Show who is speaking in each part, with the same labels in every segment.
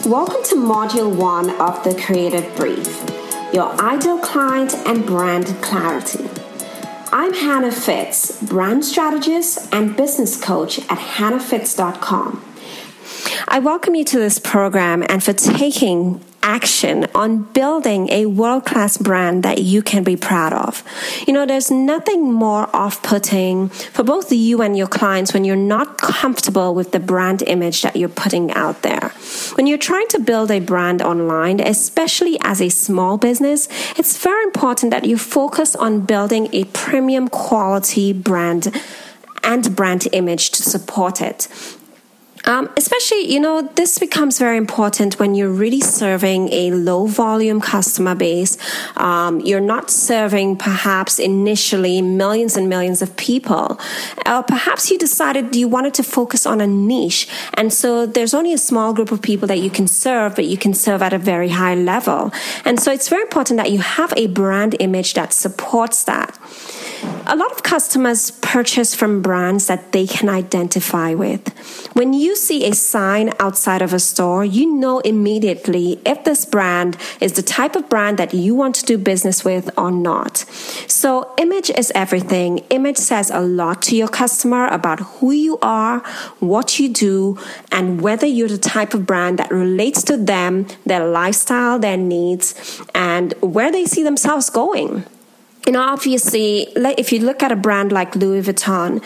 Speaker 1: Welcome to Module 1 of the Creative Brief, your ideal client and brand clarity. I'm Hannah Fitz, brand strategist and business coach at hannahfitz.com. I welcome you to this program and for taking action on building a world-class brand that you can be proud of. You know, there's nothing more off-putting for both you and your clients when you're not comfortable with the brand image that you're putting out there. When you're trying to build a brand online, especially as a small business, it's very important that you focus on building a premium quality brand and brand image to support it. Especially, this becomes very important when you're really serving a low volume customer base. You're not serving perhaps initially millions and millions of people. Perhaps you decided you wanted to focus on a niche. And so there's only a small group of people that you can serve, but you can serve at a very high level. And so it's very important that you have a brand image that supports that. A lot of customers purchase from brands that they can identify with. When you see a sign outside of a store, you know immediately if this brand is the type of brand that you want to do business with or not. So image is everything. Image says a lot to your customer about who you are, what you do, and whether you're the type of brand that relates to them, their lifestyle, their needs, and where they see themselves going. Obviously, if you look at a brand like Louis Vuitton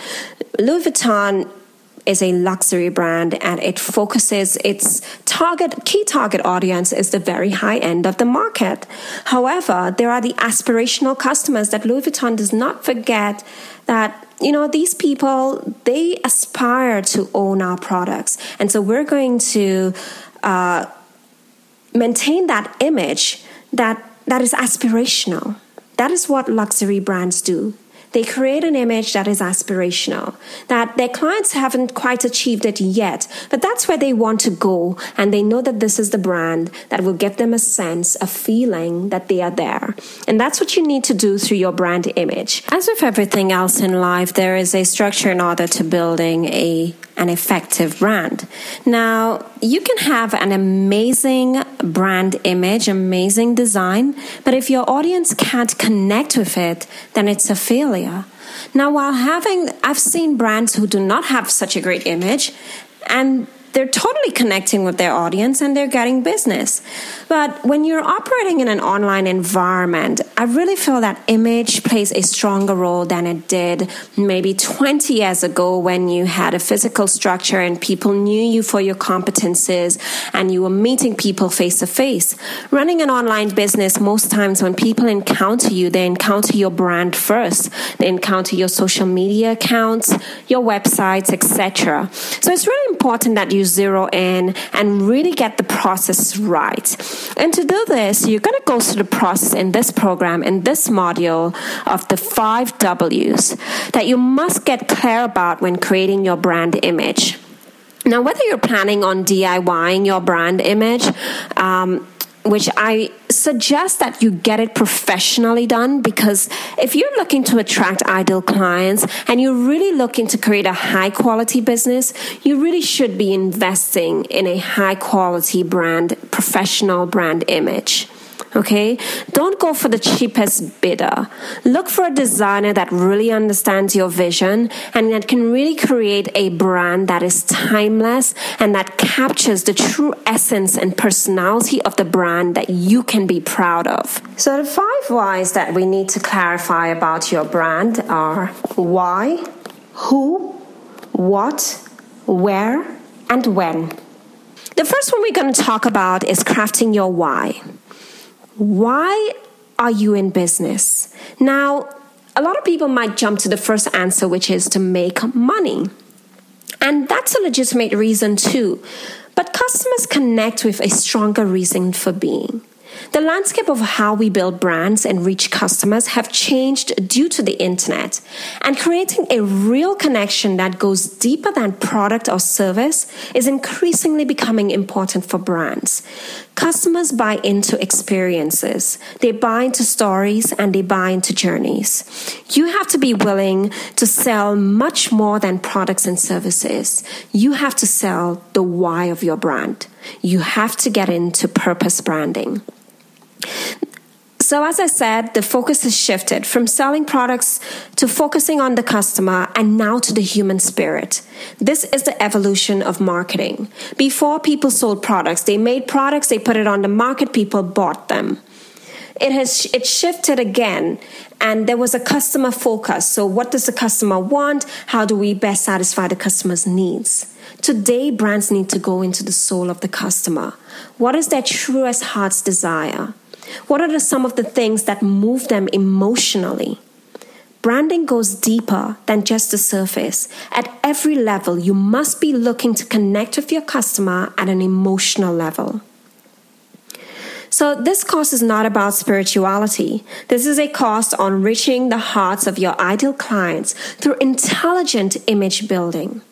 Speaker 1: is a luxury brand and it focuses its key target audience is the very high end of the market. However, there are the aspirational customers that Louis Vuitton does not forget that these people, they aspire to own our products. And so we're going to maintain that image that is aspirational. That is what luxury brands do. They create an image that is aspirational, that their clients haven't quite achieved it yet, but that's where they want to go, and they know that this is the brand that will give them a sense, a feeling that they are there. And that's what you need to do through your brand image. As with everything else in life, there is a structure in order to building an effective brand. Now, you can have an amazing brand image, amazing design, but if your audience can't connect with it, then it's a failure. Now, I've seen brands who do not have such a great image, and they're totally connecting with their audience and they're getting business. But when you're operating in an online environment, I really feel that image plays a stronger role than it did maybe 20 years ago when you had a physical structure and people knew you for your competences and you were meeting people face to face. Running an online business, most times when people encounter you, they encounter your brand first. They encounter your social media accounts, your websites, etc. So it's really important that you zero in and really get the process right. And to do this, you're going to go through the process in this program, in this module of the 5 W's that you must get clear about when creating your brand image. Now, whether you're planning on DIYing your brand image, which I suggest that you get it professionally done, because if you're looking to attract ideal clients and you're really looking to create a high quality business, you really should be investing in a high quality brand, professional brand image. Okay? Don't go for the cheapest bidder. Look for a designer that really understands your vision and that can really create a brand that is timeless and that captures the true essence and personality of the brand that you can be proud of. So the 5 whys that we need to clarify about your brand are why, who, what, where, and when. The first one we're going to talk about is crafting your why. Why are you in business? Now, a lot of people might jump to the first answer, which is to make money. And that's a legitimate reason too. But customers connect with a stronger reason for being. The landscape of how we build brands and reach customers have changed due to the internet, and creating a real connection that goes deeper than product or service is increasingly becoming important for brands. Customers buy into experiences. They buy into stories and they buy into journeys. You have to be willing to sell much more than products and services. You have to sell the why of your brand. You have to get into purpose branding. So as I said, the focus has shifted from selling products to focusing on the customer and now to the human spirit. This is the evolution of marketing. Before, people sold products. They made products, they put it on the market, people bought them. It shifted again, and there was a customer focus. So what does the customer want? How do we best satisfy the customer's needs? Today, brands need to go into the soul of the customer. What is their truest heart's desire? What are some of the things that move them emotionally? Branding goes deeper than just the surface. At every level, you must be looking to connect with your customer at an emotional level. So this course is not about spirituality. This is a course on reaching the hearts of your ideal clients through intelligent image building.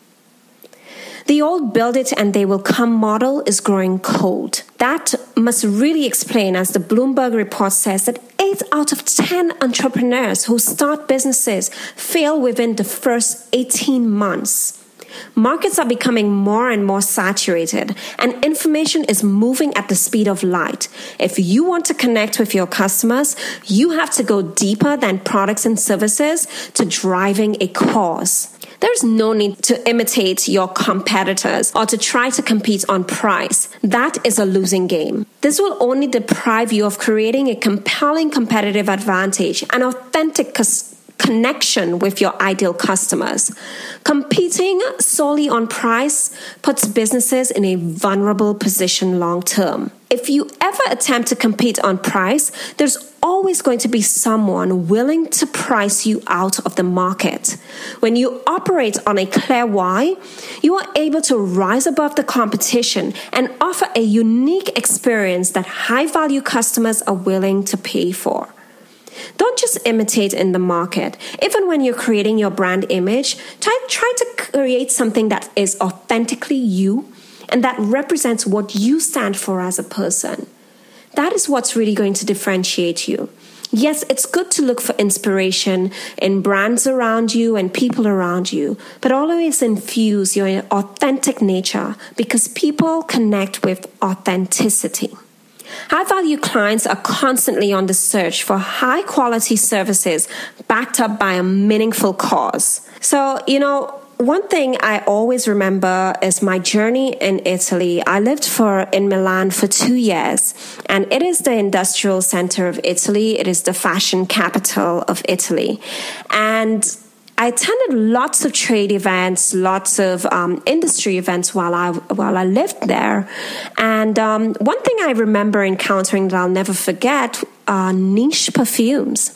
Speaker 1: The old build it and they will come model is growing cold. That must really explain, as the Bloomberg report says, that 8 out of 10 entrepreneurs who start businesses fail within the first 18 months. Markets are becoming more and more saturated, and information is moving at the speed of light. If you want to connect with your customers, you have to go deeper than products and services to driving a cause. There's no need to imitate your competitors or to try to compete on price. That is a losing game. This will only deprive you of creating a compelling competitive advantage, an authentic connection with your ideal customers. Competing solely on price puts businesses in a vulnerable position long term. If you ever attempt to compete on price, there's always going to be someone willing to price you out of the market. When you operate on a clear why, you are able to rise above the competition and offer a unique experience that high-value customers are willing to pay for. Don't just imitate in the market. Even when you're creating your brand image, try to create something that is authentically you and that represents what you stand for as a person. That is what's really going to differentiate you. Yes, it's good to look for inspiration in brands around you and people around you, but always infuse your authentic nature, because people connect with authenticity. High-value clients are constantly on the search for high-quality services backed up by a meaningful cause. So, one thing I always remember is my journey in Italy. I lived in Milan for 2 years, and it is the industrial center of Italy. It is the fashion capital of Italy. And I attended lots of trade events, lots of industry events while I lived there. And one thing I remember encountering that I'll never forget are niche perfumes.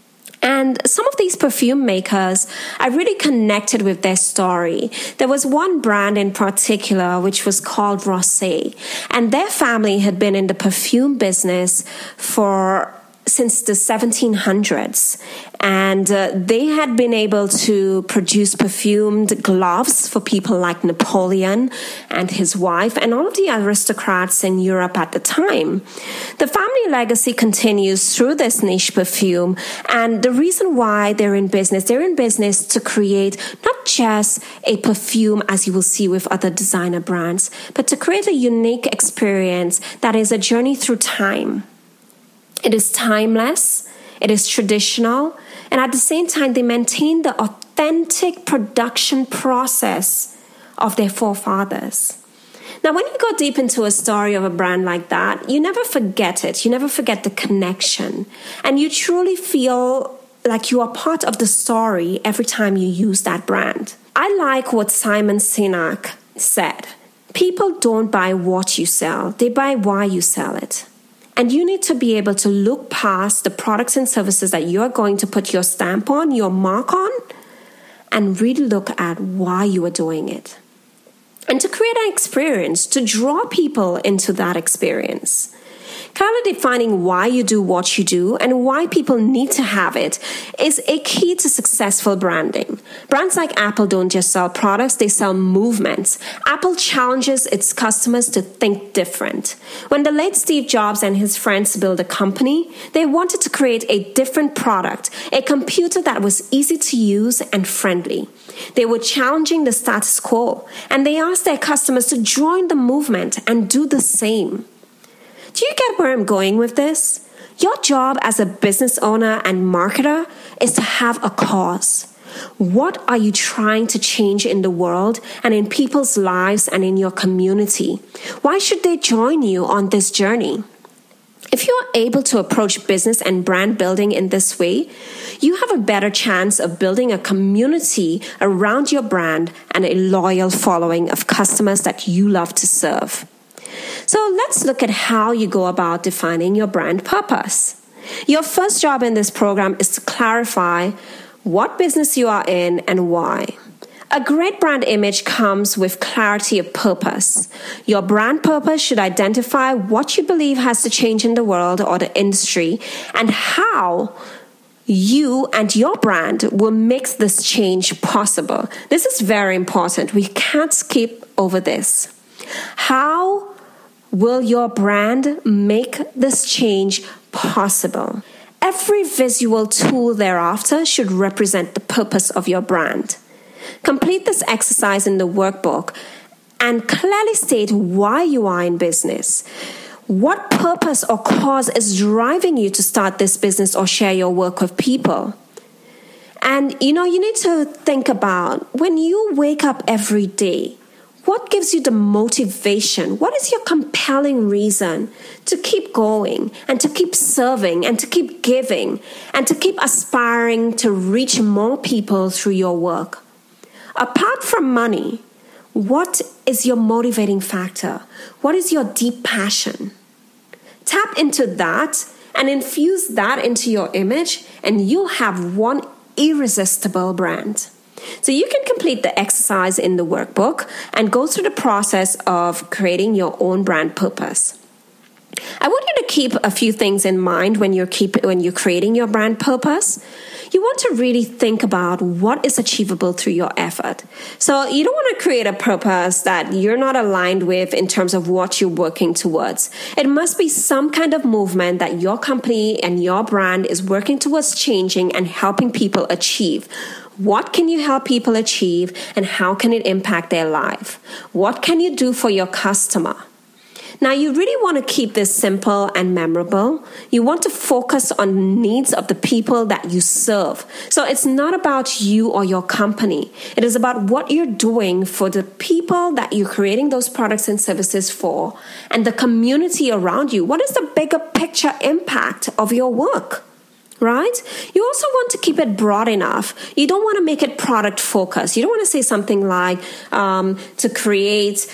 Speaker 1: And some of these perfume makers, I really connected with their story. There was one brand in particular which was called Rosé, and their family had been in the perfume business since the 1700s. And they had been able to produce perfumed gloves for people like Napoleon and his wife and all of the aristocrats in Europe at the time. The family legacy continues through this niche perfume. And the reason why they're in business to create not just a perfume as you will see with other designer brands, but to create a unique experience that is a journey through time. It is timeless, it is traditional, and at the same time, they maintain the authentic production process of their forefathers. Now, when you go deep into a story of a brand like that, you never forget it. You never forget the connection. And you truly feel like you are part of the story every time you use that brand. I like what Simon Sinek said. People don't buy what you sell, they buy why you sell it. And you need to be able to look past the products and services that you're going to put your stamp on, your mark on, and really look at why you are doing it. And to create an experience, to draw people into that experience. Clearly defining why you do what you do and why people need to have it is a key to successful branding. Brands like Apple don't just sell products, they sell movements. Apple challenges its customers to think different. When the late Steve Jobs and his friends built a company, they wanted to create a different product, a computer that was easy to use and friendly. They were challenging the status quo, and they asked their customers to join the movement and do the same. Do you get where I'm going with this? Your job as a business owner and marketer is to have a cause. What are you trying to change in the world and in people's lives and in your community? Why should they join you on this journey? If you are able to approach business and brand building in this way, you have a better chance of building a community around your brand and a loyal following of customers that you love to serve. So let's look at how you go about defining your brand purpose. Your first job in this program is to clarify what business you are in and why. A great brand image comes with clarity of purpose. Your brand purpose should identify what you believe has to change in the world or the industry and how you and your brand will make this change possible. This is very important. We can't skip over this. How will your brand make this change possible? Every visual tool thereafter should represent the purpose of your brand. Complete this exercise in the workbook and clearly state why you are in business. What purpose or cause is driving you to start this business or share your work with people? And you need to think about when you wake up every day, what gives you the motivation? What is your compelling reason to keep going and to keep serving and to keep giving and to keep aspiring to reach more people through your work? Apart from money, what is your motivating factor? What is your deep passion? Tap into that and infuse that into your image, and you'll have one irresistible brand. So you can complete the exercise in the workbook and go through the process of creating your own brand purpose. I want you to keep a few things in mind when you're creating your brand purpose. You want to really think about what is achievable through your effort. So you don't want to create a purpose that you're not aligned with in terms of what you're working towards. It must be some kind of movement that your company and your brand is working towards changing and helping people achieve. What can you help people achieve and how can it impact their life? What can you do for your customer? Now, you really want to keep this simple and memorable. You want to focus on the needs of the people that you serve. So it's not about you or your company. It is about what you're doing for the people that you're creating those products and services for and the community around you. What is the bigger picture impact of your work? Right? You also want to keep it broad enough. You don't want to make it product focused. You don't want to say something like to create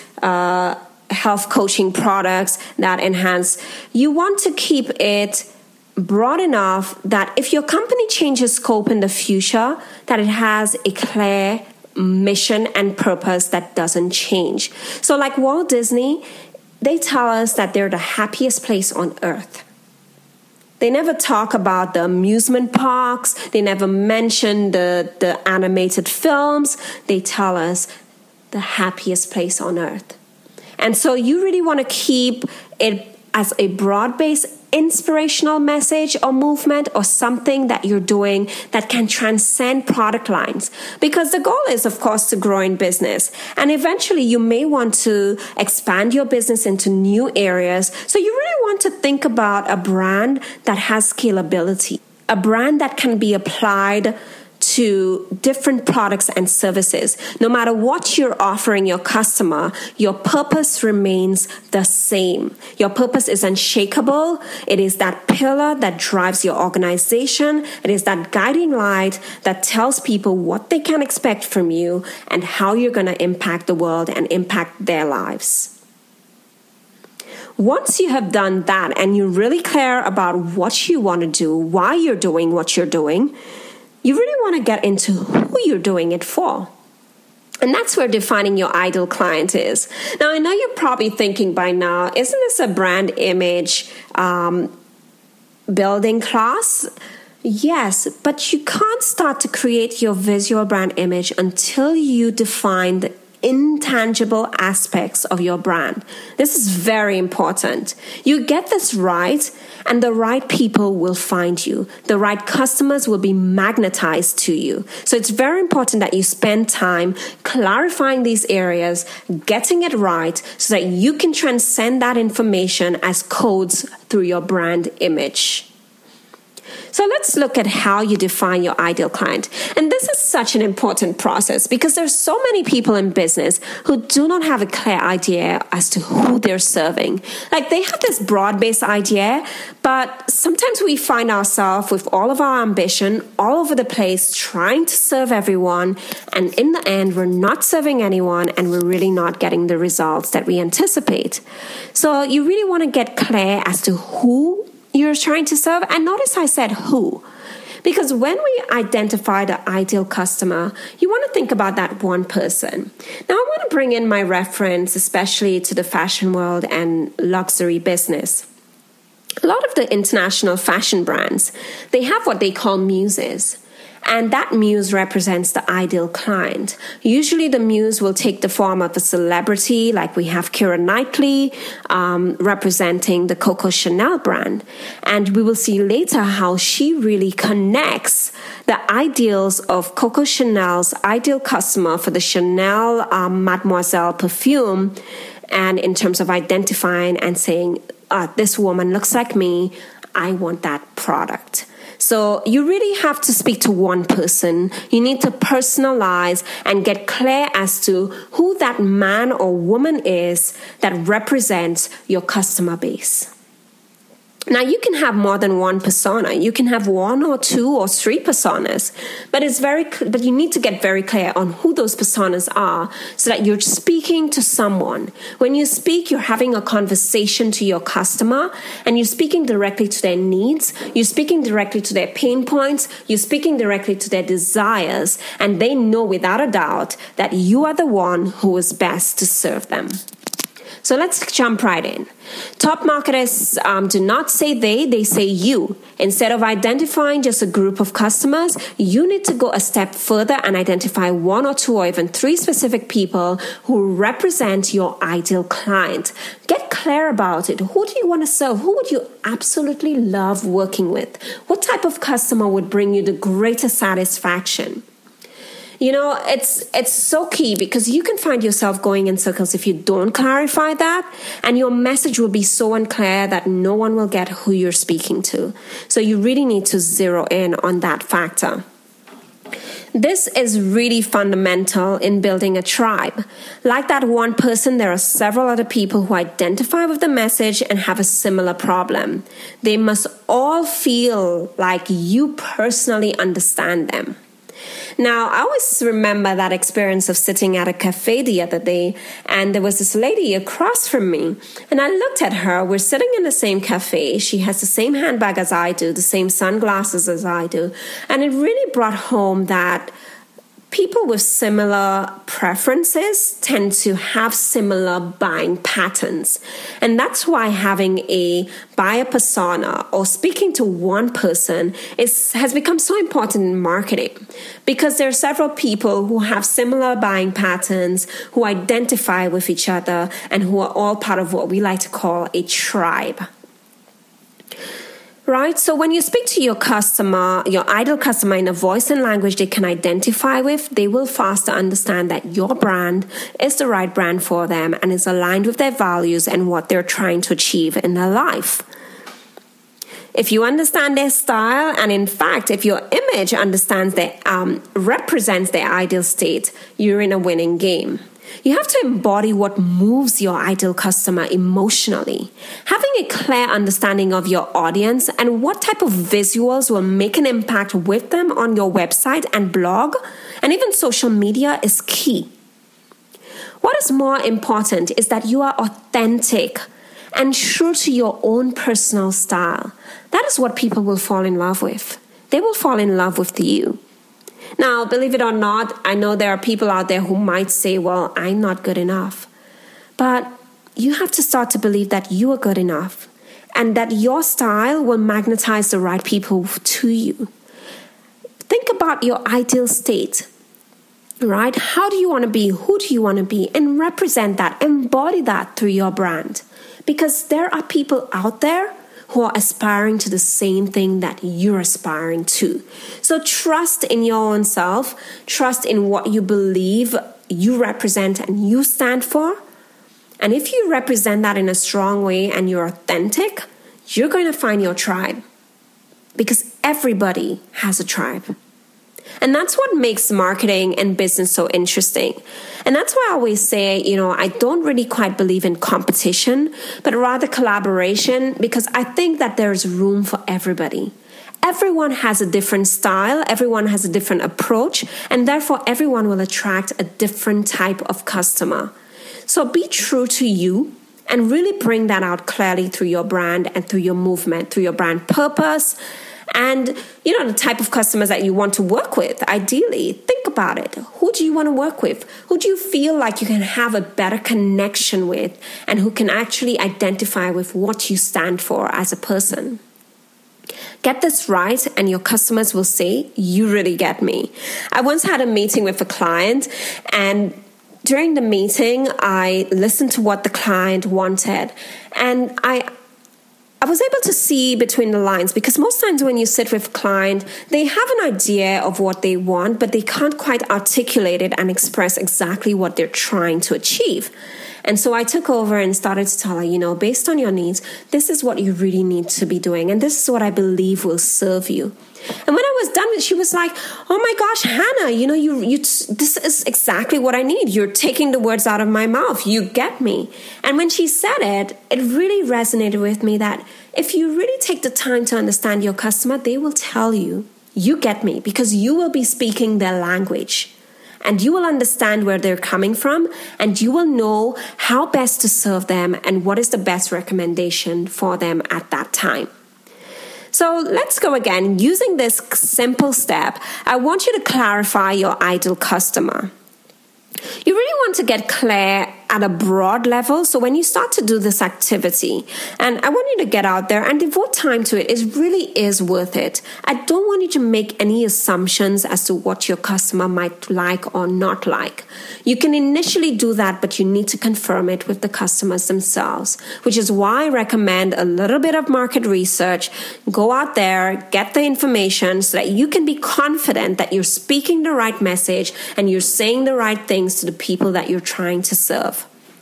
Speaker 1: health coaching products that enhance. You want to keep it broad enough that if your company changes scope in the future, that it has a clear mission and purpose that doesn't change. So like Walt Disney, they tell us that they're the happiest place on earth. They never talk about the amusement parks. They never mention the animated films. They tell us the happiest place on earth. And so you really want to keep it as a broad-based inspirational message or movement or something that you're doing that can transcend product lines. Because the goal is, of course, to grow in business. And eventually you may want to expand your business into new areas. So you really want to think about a brand that has scalability, a brand that can be applied to different products and services. No matter what you're offering your customer, your purpose remains the same. Your purpose is unshakable. It is that pillar that drives your organization. It is that guiding light that tells people what they can expect from you and how you're going to impact the world and impact their lives. Once you have done that and you're really clear about what you want to do, why you're doing what you're doing, you really want to get into who you're doing it for. And that's where defining your ideal client is. Now, I know you're probably thinking by now, isn't this a brand image building class? Yes, but you can't start to create your visual brand image until you define the intangible aspects of your brand. This is very important. You get this right, and the right people will find you. The right customers will be magnetized to you. So it's very important that you spend time clarifying these areas, getting it right, so that you can transcend that information as codes through your brand image. So let's look at how you define your ideal client. And this is such an important process because there's so many people in business who do not have a clear idea as to who they're serving. Like they have this broad-based idea, but sometimes we find ourselves with all of our ambition all over the place trying to serve everyone. And in the end, we're not serving anyone and we're really not getting the results that we anticipate. So you really want to get clear as to who you're trying to serve. And notice I said who. Because when we identify the ideal customer, you want to think about that one person. Now, I want to bring in my reference, especially to the fashion world and luxury business. A lot of the international fashion brands, they have what they call muses. And that muse represents the ideal client. Usually the muse will take the form of a celebrity, like we have Keira Knightley representing the Coco Chanel brand. And we will see later how she really connects the ideals of Coco Chanel's ideal customer for the Chanel Mademoiselle perfume, and in terms of identifying and saying, this woman looks like me, I want that product. So you really have to speak to one person. You need to personalize and get clear as to who that man or woman is that represents your customer base. Now, you can have more than one persona. You can have one or two or three personas, but you need to get very clear on who those personas are so that you're speaking to someone. When you speak, you're having a conversation to your customer and you're speaking directly to their needs. You're speaking directly to their pain points. You're speaking directly to their desires, and they know without a doubt that you are the one who is best to serve them. So let's jump right in. Top marketers do not say they say you. Instead of identifying just a group of customers, you need to go a step further and identify one or two or even three specific people who represent your ideal client. Get clear about it. Who do you want to serve? Who would you absolutely love working with? What type of customer would bring you the greatest satisfaction? You know, it's so key because you can find yourself going in circles if you don't clarify that, and your message will be so unclear that no one will get who you're speaking to. So you really need to zero in on that factor. This is really fundamental in building a tribe. Like that one person, there are several other people who identify with the message and have a similar problem. They must all feel like you personally understand them. Now, I always remember that experience of sitting at a cafe the other day, and there was this lady across from me, and I looked at her. We're sitting in the same cafe. She has the same handbag as I do, the same sunglasses as I do, and it really brought home that people with similar preferences tend to have similar buying patterns. And that's why having a buyer persona or speaking to one person has become so important in marketing, because there are several people who have similar buying patterns, who identify with each other, and who are all part of what we like to call a tribe. Right? So when you speak to your customer, your ideal customer, in a voice and language they can identify with, they will faster understand that your brand is the right brand for them and is aligned with their values and what they're trying to achieve in their life. If you understand their style, and in fact, if your image represents their ideal state, you're in a winning game. You have to embody what moves your ideal customer emotionally. Having a clear understanding of your audience and what type of visuals will make an impact with them on your website and blog and even social media is key. What is more important is that you are authentic and true to your own personal style. That is what people will fall in love with. They will fall in love with you. Now, believe it or not, I know there are people out there who might say, well, I'm not good enough. But you have to start to believe that you are good enough and that your style will magnetize the right people to you. Think about your ideal state, right? How do you want to be? Who do you want to be? And represent that, embody that through your brand. Because there are people out there who are aspiring to the same thing that you're aspiring to. So trust in your own self, trust in what you believe you represent and you stand for. And if you represent that in a strong way and you're authentic, you're going to find your tribe. Because everybody has a tribe. And that's what makes marketing and business so interesting. And that's why I always say, I don't really quite believe in competition, but rather collaboration, because I think that there's room for everybody. Everyone has a different style, everyone has a different approach, and therefore everyone will attract a different type of customer. So be true to you and really bring that out clearly through your brand and through your movement, through your brand purpose, and, the type of customers that you want to work with. Ideally, think about it. Who do you want to work with? Who do you feel like you can have a better connection with and who can actually identify with what you stand for as a person? Get this right and your customers will say, you really get me. I once had a meeting with a client, and during the meeting, I listened to what the client wanted, and I was able to see between the lines, because most times when you sit with a client, they have an idea of what they want, but they can't quite articulate it and express exactly what they're trying to achieve. And so I took over and started to tell her, based on your needs, this is what you really need to be doing. And this is what I believe will serve you. And when I was done, she was like, oh my gosh, Hannah, this is exactly what I need. You're taking the words out of my mouth. You get me. And when she said it, it really resonated with me that if you really take the time to understand your customer, they will tell you, you get me, because you will be speaking their language. And you will understand where they're coming from, and you will know how best to serve them and what is the best recommendation for them at that time. So let's go again. Using this simple step, I want you to clarify your ideal customer. You really want to get clear at a broad level. So when you start to do this activity, and I want you to get out there and devote time to it, it really is worth it. I don't want you to make any assumptions as to what your customer might like or not like. You can initially do that, but you need to confirm it with the customers themselves, which is why I recommend a little bit of market research. Go out there, get the information so that you can be confident that you're speaking the right message and you're saying the right things to the people that you're trying to serve.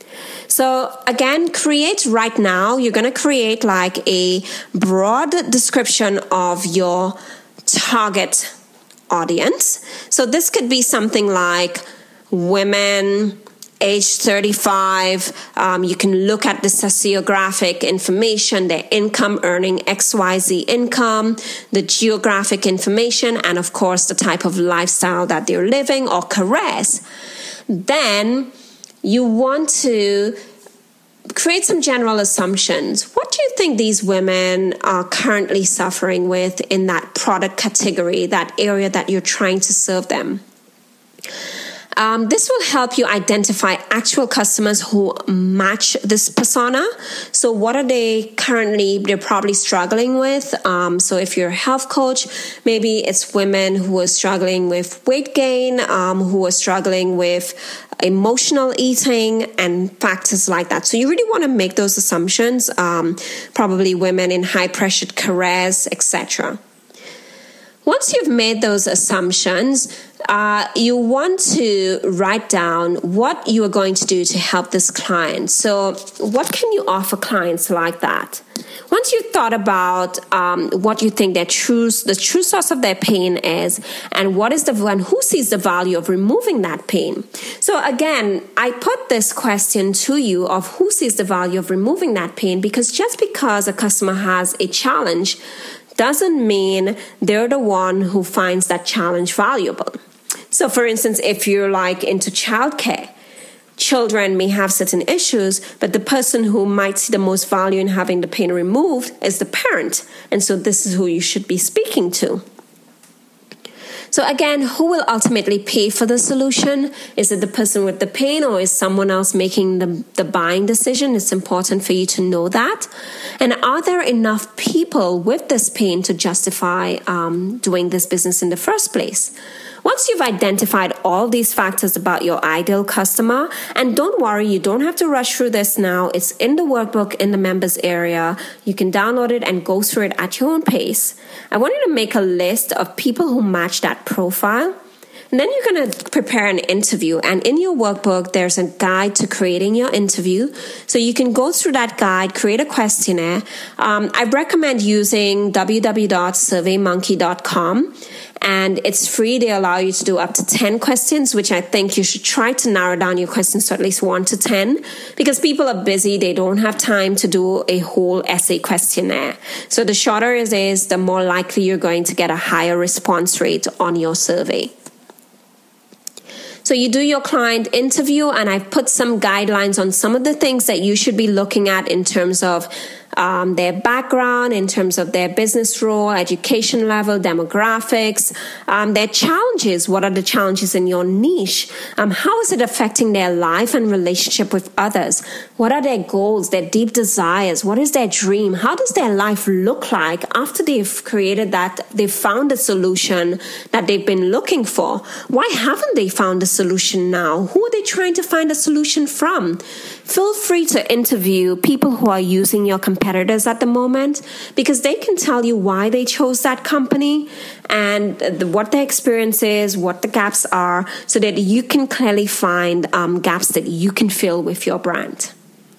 Speaker 1: So again, create right now. You're going to create like a broad description of your target audience. So this could be something like women, age 35. You can look at the sociographic information, their income, earning XYZ income, the geographic information, and of course the type of lifestyle that they're living or careers. Then you want to create some general assumptions. What do you think these women are currently suffering with in that product category, that area that you're trying to serve them? This will help you identify actual customers who match this persona. So what are they're probably struggling with. So if you're a health coach, maybe it's women who are struggling with weight gain, who are struggling with emotional eating and factors like that. So you really want to make those assumptions, probably women in high pressured careers, etc. Once you've made those assumptions, you want to write down what you are going to do to help this client. So what can you offer clients like that? Once you've thought about what you think the true source of their pain is, and who sees the value of removing that pain. So again, I put this question to you of who sees the value of removing that pain, because just because a customer has a challenge doesn't mean they're the one who finds that challenge valuable. So for instance, if you're like into childcare, children may have certain issues, but the person who might see the most value in having the pain removed is the parent. And so this is who you should be speaking to. So again, who will ultimately pay for the solution? Is it the person with the pain, or is someone else making the buying decision? It's important for you to know that. And are there enough people with this pain to justify doing this business in the first place? Once you've identified all these factors about your ideal customer, and don't worry, you don't have to rush through this now. It's in the workbook in the members area. You can download it and go through it at your own pace. I want you to make a list of people who match that profile. And then you're going to prepare an interview. And in your workbook, there's a guide to creating your interview. So you can go through that guide, create a questionnaire. I recommend using www.surveymonkey.com. And it's free. They allow you to do up to 10 questions, which I think you should try to narrow down your questions to at least 1 to 10, because people are busy. They don't have time to do a whole essay questionnaire. So the shorter it is, the more likely you're going to get a higher response rate on your survey. So you do your client interview, and I've put some guidelines on some of the things that you should be looking at in terms of their background, in terms of their business role, education level, demographics, their challenges. What are the challenges in your niche? How is it affecting their life and relationship with others? What are their goals, their deep desires? What is their dream? How does their life look like after they've created that, they've found a solution that they've been looking for? Why haven't they found a solution now? Who are they trying to find a solution from? Feel free to interview people who are using your competitors at the moment, because they can tell you why they chose that company and what their experience is, what the gaps are, so that you can clearly find gaps that you can fill with your brand.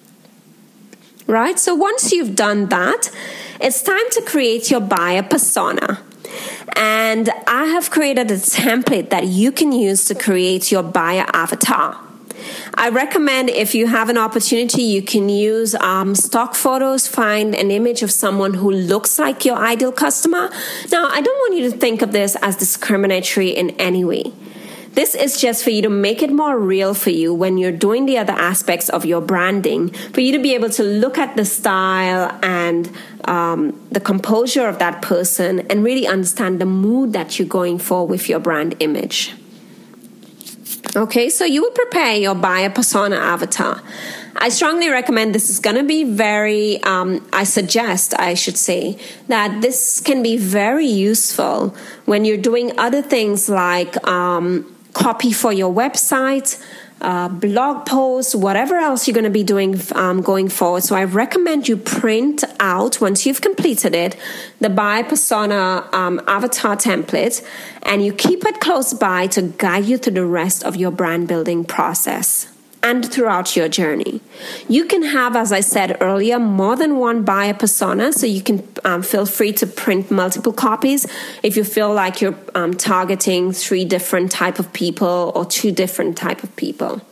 Speaker 1: Right? So once you've done that, it's time to create your buyer persona. And I have created a template that you can use to create your buyer avatar. I recommend, if you have an opportunity, you can use stock photos, find an image of someone who looks like your ideal customer. Now, I don't want you to think of this as discriminatory in any way. This is just for you to make it more real for you when you're doing the other aspects of your branding, for you to be able to look at the style and the composure of that person and really understand the mood that you're going for with your brand image. Okay, so you would prepare your buyer persona avatar. I strongly recommend this is going to be I suggest that this can be very useful when you're doing other things like copy for your website, blog posts, whatever else you're going to be doing going forward. So I recommend you print out, once you've completed it, the buyer persona avatar template, and you keep it close by to guide you through the rest of your brand building process and throughout your journey. You can have, as I said earlier, more than one buyer persona, so you can feel free to print multiple copies if you feel like you're targeting 3 different type of people or 2 different type of people.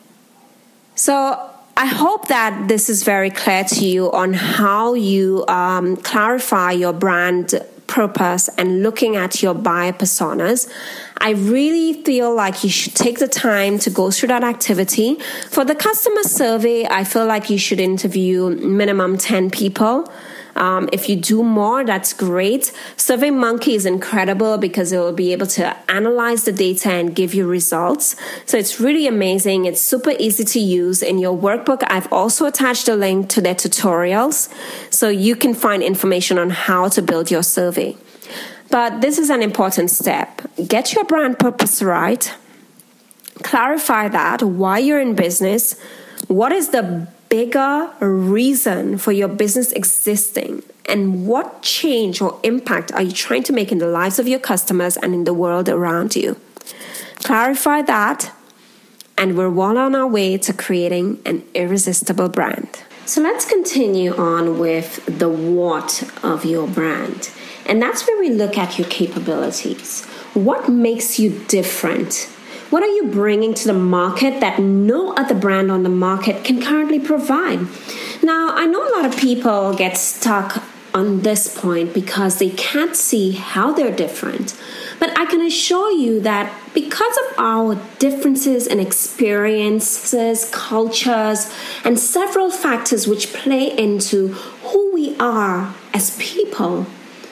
Speaker 1: So I hope that this is very clear to you on how you clarify your brand purpose and looking at your buyer personas. I really feel like you should take the time to go through that activity. For the customer survey, I feel like you should interview minimum 10 people. If you do more, that's great. SurveyMonkey is incredible because it will be able to analyze the data and give you results. So it's really amazing. It's super easy to use. In your workbook, I've also attached a link to their tutorials, so you can find information on how to build your survey. But this is an important step. Get your brand purpose right. Clarify that, why you're in business. What is the bigger reason for your business existing, and what change or impact are you trying to make in the lives of your customers and in the world around you? Clarify that, and we're well on our way to creating an irresistible brand. So let's continue on with the what of your brand. And that's where we look at your capabilities. What makes you different? What are you bringing to the market that no other brand on the market can currently provide? Now, I know a lot of people get stuck on this point because they can't see how they're different. But I can assure you that because of our differences in experiences, cultures, and several factors which play into who we are as people,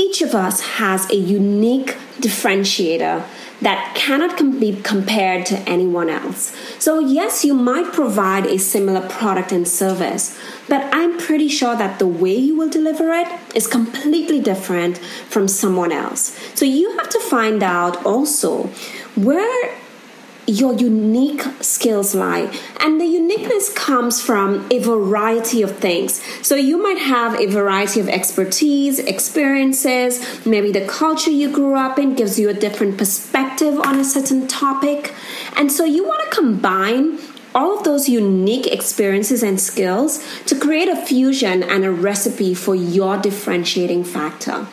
Speaker 1: each of us has a unique differentiator that cannot be compared to anyone else. So yes, you might provide a similar product and service, but I'm pretty sure that the way you will deliver it is completely different from someone else. So you have to find out also where your unique skills lie. And the uniqueness comes from a variety of things. So you might have a variety of expertise, experiences, maybe the culture you grew up in gives you a different perspective on a certain topic. And so you want to combine all of those unique experiences and skills to create a fusion and a recipe for your differentiating factor.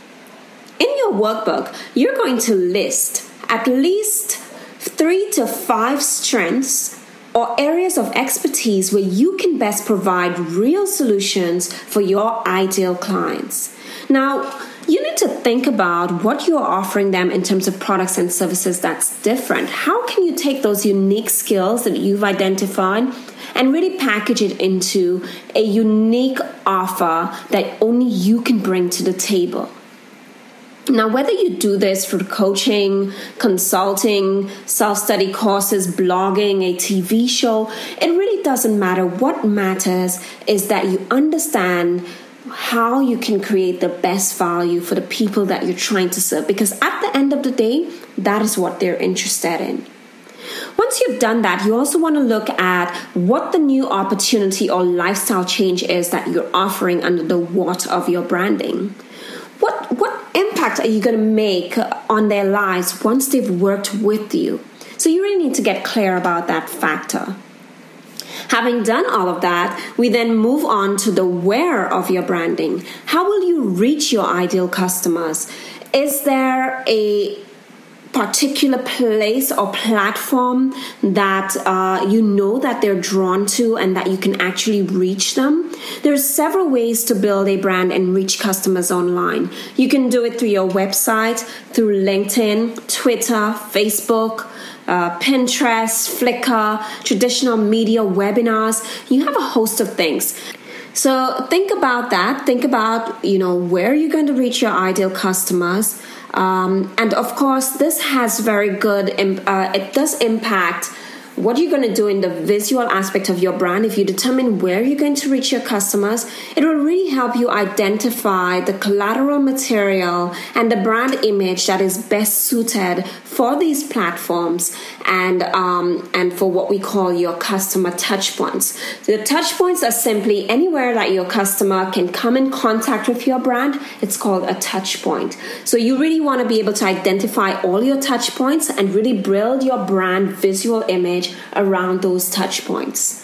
Speaker 1: In your workbook, you're going to list at least 3 to 5 strengths or areas of expertise where you can best provide real solutions for your ideal clients. Now, you need to think about what you're offering them in terms of products and services that's different. How can you take those unique skills that you've identified and really package it into a unique offer that only you can bring to the table? Now, whether you do this through coaching, consulting, self-study courses, blogging, a TV show, it really doesn't matter. What matters is that you understand how you can create the best value for the people that you're trying to serve, because at the end of the day, that is what they're interested in. Once you've done that, you also want to look at what the new opportunity or lifestyle change is that you're offering under the what of your branding. What impact are you going to make on their lives once they've worked with you? So you really need to get clear about that factor. Having done all of that, we then move on to the where of your branding. How will you reach your ideal customers? Is there a particular place or platform that you know that they're drawn to and that you can actually reach them? There's several ways to build a brand and reach customers online. You can do it through your website, through LinkedIn, Twitter, Facebook, Pinterest, Flickr, traditional media, webinars. You have a host of things. So think about that. Think about, where you're going to reach your ideal customers. And of course, this has very good, it does impact what you're going to do in the visual aspect of your brand. If you determine where you're going to reach your customers, it will really help you identify the collateral material and the brand image that is best suited for these platforms and for what we call your customer touch points. So the touch points are simply anywhere that your customer can come in contact with your brand. It's called a touch point. So you really want to be able to identify all your touch points and really build your brand visual image around those touch points.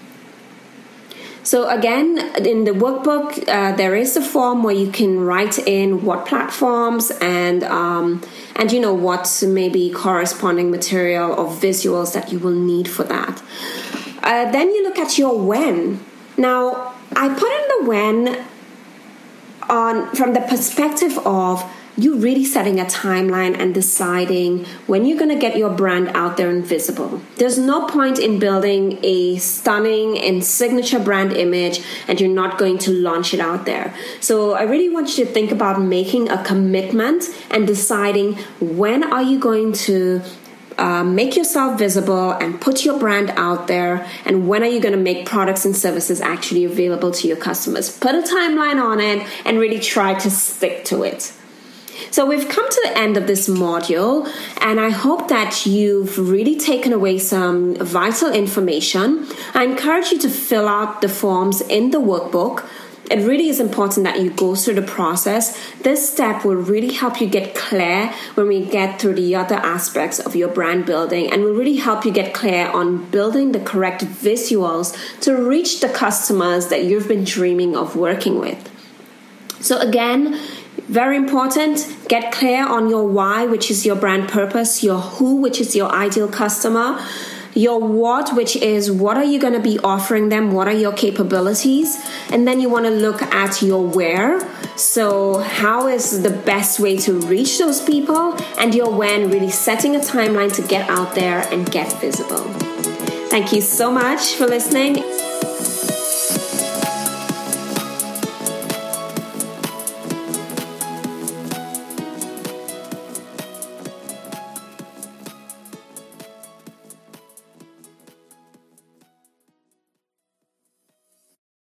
Speaker 1: So again, in the workbook, there is a form where you can write in what platforms and what maybe corresponding material or visuals that you will need for that. Then you look at your when. Now, I put in the when from the perspective of you really setting a timeline and deciding when you're going to get your brand out there and visible. There's no point in building a stunning and signature brand image and you're not going to launch it out there. So I really want you to think about making a commitment and deciding when are you going to make yourself visible and put your brand out there, and when are you going to make products and services actually available to your customers. Put a timeline on it and really try to stick to it. So we've come to the end of this module, and I hope that you've really taken away some vital information. I encourage you to fill out the forms in the workbook. It really is important that you go through the process. This step will really help you get clear when we get through the other aspects of your brand building, and will really help you get clear on building the correct visuals to reach the customers that you've been dreaming of working with. So again, very important, get clear on your why, which is your brand purpose, your who, which is your ideal customer, your what, which is what are you going to be offering them, what are your capabilities, and then you want to look at your where. So how is the best way to reach those people, and your when, really setting a timeline to get out there and get visible. Thank you so much for listening.